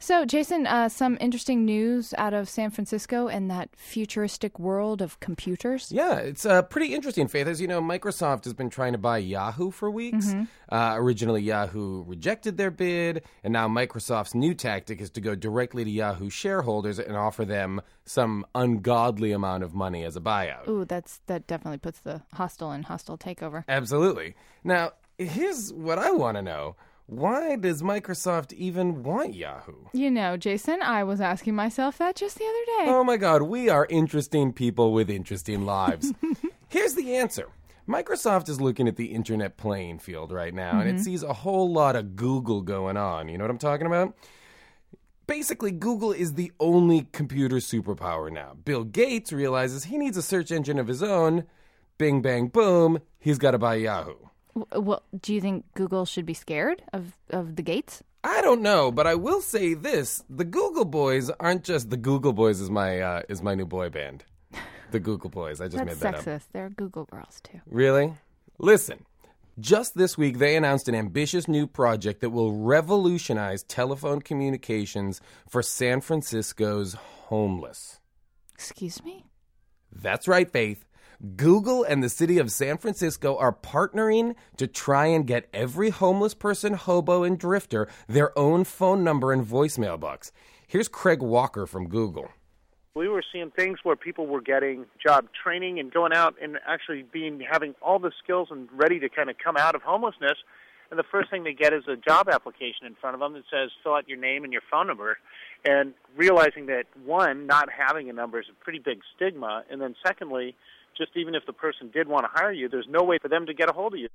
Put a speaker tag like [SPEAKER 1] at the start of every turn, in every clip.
[SPEAKER 1] So, Jason, some interesting news out of San Francisco and that futuristic world of computers.
[SPEAKER 2] Yeah, it's pretty interesting, Faith. As you know, Microsoft has been trying to buy Yahoo for weeks. Originally, Yahoo rejected their bid, and now Microsoft's new tactic is to go directly to Yahoo shareholders and offer them some ungodly amount of money as a buyout.
[SPEAKER 1] Ooh, that definitely puts the hostile in hostile takeover.
[SPEAKER 2] Absolutely. Now, here's what I want to know. Why does Microsoft even want Yahoo?
[SPEAKER 1] You know, Jason, I was asking myself that just the other day.
[SPEAKER 2] Oh my God, we are interesting people with interesting lives. Here's the answer. Microsoft is looking at the internet playing field right now, and it sees a whole lot of Google going on. You know what I'm talking about? Basically, Google is the only computer superpower now. Bill Gates realizes he needs a search engine of his own. Bing, bang, boom, he's got to buy Yahoo.
[SPEAKER 1] Well, do you think Google should be scared of the Gates?
[SPEAKER 2] I don't know, but I will say this. The Google Boys aren't just the Google Boys is my new boy band. The Google Boys. I just made that up.
[SPEAKER 1] That's sexist. They're Google girls, too.
[SPEAKER 2] Really? Listen, just this week they announced an ambitious new project that will revolutionize telephone communications for San Francisco's homeless.
[SPEAKER 1] Excuse me?
[SPEAKER 2] That's right, Faith. Google and the city of San Francisco are partnering to try and get every homeless person, hobo, and drifter their own phone number and voicemail box. Here's Craig Walker from Google.
[SPEAKER 3] We were seeing things where people were getting job training and going out and actually having all the skills and ready to kind of come out of homelessness. And the first thing they get is a job application in front of them that says, fill out your name and your phone number. And realizing that, one, not having a number is a pretty big stigma. And then secondly, just even if the person did want to hire you, there's no way for them to get a hold of you.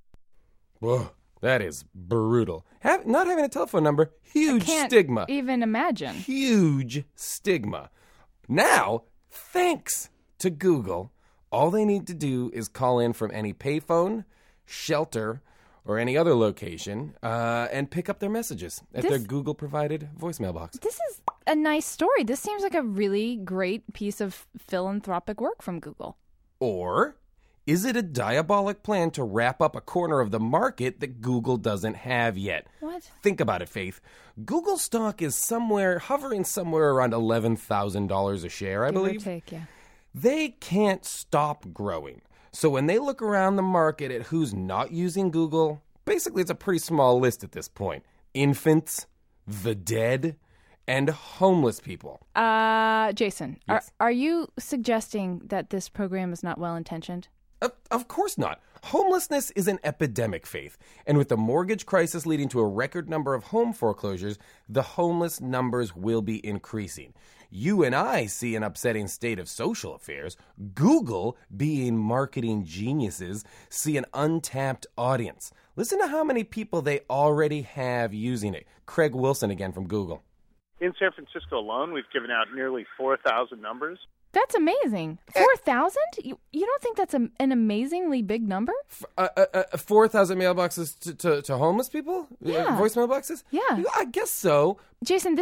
[SPEAKER 2] Whoa, that is brutal. Not having a telephone number, huge
[SPEAKER 1] I can't
[SPEAKER 2] stigma.
[SPEAKER 1] Even imagine.
[SPEAKER 2] Huge stigma. Now, thanks to Google, all they need to do is call in from any payphone, shelter, or any other location and pick up their messages at their Google-provided voicemail box.
[SPEAKER 1] This is a nice story. This seems like a really great piece of philanthropic work from Google.
[SPEAKER 2] Or is it a diabolic plan to wrap up a corner of the market that Google doesn't have yet?
[SPEAKER 1] What?
[SPEAKER 2] Think about it, Faith. Google stock is hovering somewhere around $11,000 a share, I believe.
[SPEAKER 1] Give or take, yeah.
[SPEAKER 2] They can't stop growing. So when they look around the market at who's not using Google, basically it's a pretty small list at this point. Infants, the dead, and homeless people.
[SPEAKER 1] Jason,
[SPEAKER 2] Yes.
[SPEAKER 1] are you suggesting that this program is not well-intentioned?
[SPEAKER 2] Of course not. Homelessness is an epidemic, Faith. And with the mortgage crisis leading to a record number of home foreclosures, the homeless numbers will be increasing. You and I see an upsetting state of social affairs. Google, being marketing geniuses, see an untapped audience. Listen to how many people they already have using it. Craig Wilson again from Google.
[SPEAKER 3] In San Francisco alone, we've given out nearly 4,000 numbers.
[SPEAKER 1] That's amazing. 4,000? You don't think that's an amazingly big number?
[SPEAKER 2] 4,000 mailboxes to homeless people?
[SPEAKER 1] Yeah.
[SPEAKER 2] Voicemail boxes?
[SPEAKER 1] Yeah.
[SPEAKER 2] I guess so.
[SPEAKER 1] Jason,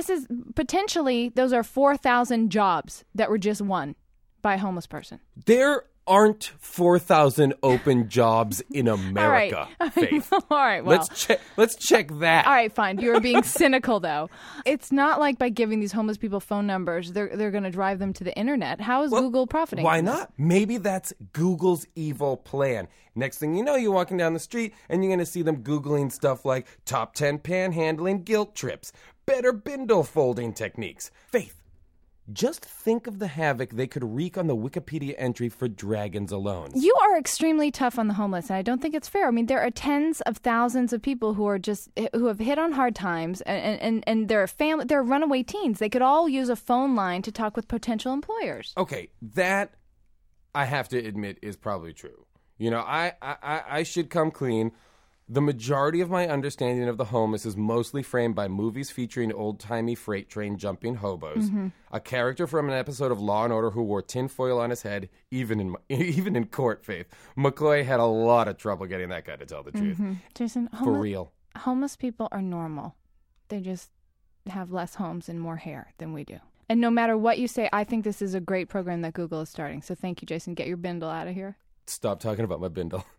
[SPEAKER 1] those are 4,000 jobs that were just won by a homeless person.
[SPEAKER 2] There aren't 4,000 open jobs in America,
[SPEAKER 1] All right.
[SPEAKER 2] Faith.
[SPEAKER 1] All right, well.
[SPEAKER 2] Let's check that.
[SPEAKER 1] All right, fine. You're being cynical, though. It's not like by giving these homeless people phone numbers, they're going to drive them to the internet. How is Google profiting?
[SPEAKER 2] Why
[SPEAKER 1] from this?
[SPEAKER 2] not? Maybe that's Google's evil plan. Next thing you know, you're walking down the street and you're going to see them Googling stuff like top 10 panhandling guilt trips, better bindle folding techniques. Faith, just think of the havoc they could wreak on the Wikipedia entry for dragons alone.
[SPEAKER 1] You are extremely tough on the homeless, and I don't think it's fair. I mean, there are tens of thousands of people who have hit on hard times, and they're runaway teens. They could all use a phone line to talk with potential employers.
[SPEAKER 2] Okay, that I have to admit is probably true. You know, I should come clean. The majority of my understanding of the homeless is mostly framed by movies featuring old-timey freight train jumping hobos, a character from an episode of Law & Order who wore tinfoil on his head, even in court, Faith. McCoy had a lot of trouble getting that guy to tell the truth.
[SPEAKER 1] Jason,
[SPEAKER 2] For real.
[SPEAKER 1] Homeless people are normal. They just have less homes and more hair than we do. And no matter what you say, I think this is a great program that Google is starting. So thank you, Jason. Get your bindle out of here.
[SPEAKER 2] Stop talking about my bindle.